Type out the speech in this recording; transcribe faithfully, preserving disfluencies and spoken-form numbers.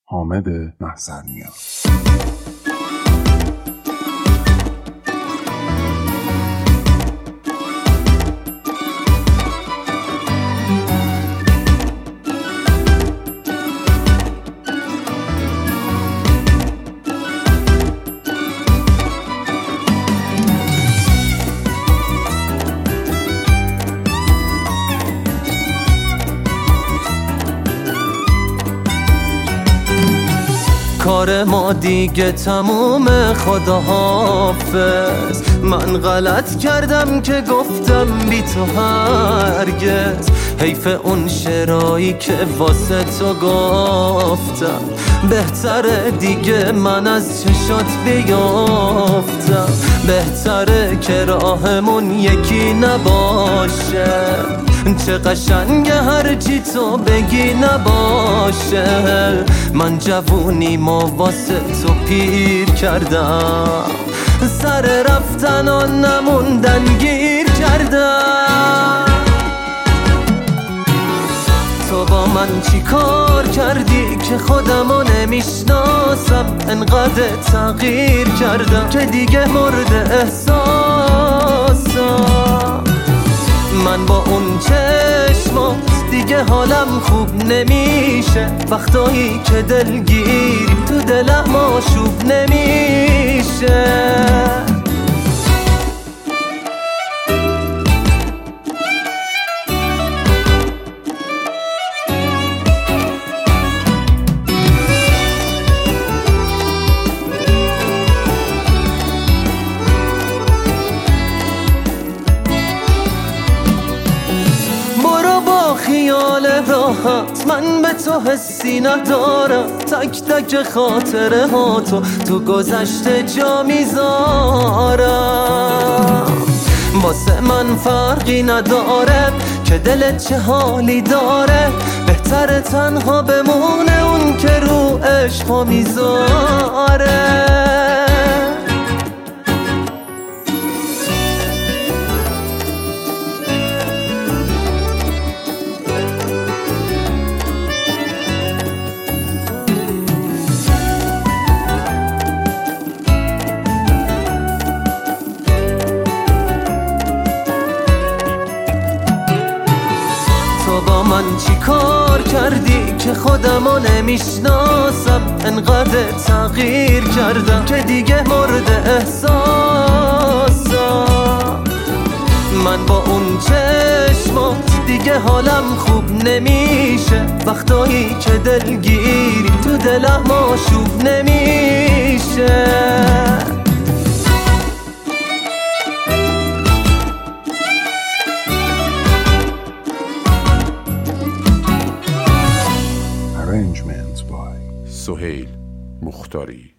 حامد محضرنیا. کار ما دیگه تموم، خدا حافظ. من غلط کردم که گفتم بی تو هرگز. حیف اون شعرایی که واسه تو گفتم. بهتره دیگه من از چشات بیافتم. بهتره که راهمون یکی نباشه. چه قشنگه هرچی تو بگی نباشه. من جوونی ما واسه تو پیر کردم. سر رفتن و نموندن گیر کردم. تو با من چی کار کردی که خودمو نمیشناسم؟ انقدر تغییر کردم که دیگه مورد احساسم. من با اون چشمات دیگه حالم خوب نمیشه. وقتایی که دلگیری تو دلم آشوب نمیشه. خیال راحت من به تو حسی ندارم. تک تک خاطره ها تو تو گذشته جا میذارم. واسه من فرقی نداره که دلت چه حالی داره. بهتره تنها بمونه اون که رو عشقا میذاره. با من چی کار کردی که خودمو نمیشناسم؟ انقدر تغییر کردم که دیگه مورد احساسم. من با اون چشمات دیگه حالم خوب نمیشه. وقتایی که دلگیری تو دلم آشوب نمیشه. Arrangements by سهیل مختاری.